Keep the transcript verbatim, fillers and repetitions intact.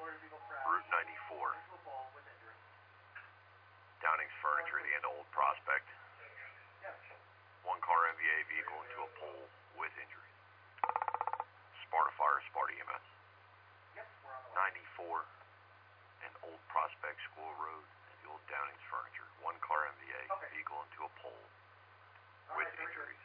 Route ninety-four. Downing's Furniture at the end of Old Prospect. One car M V A vehicle into a pole with injury. Sparta Fire, Sparta E M S. ninety-four and Old Prospect School Road at the old Downing's Furniture. One car M V A vehicle into a pole with injury.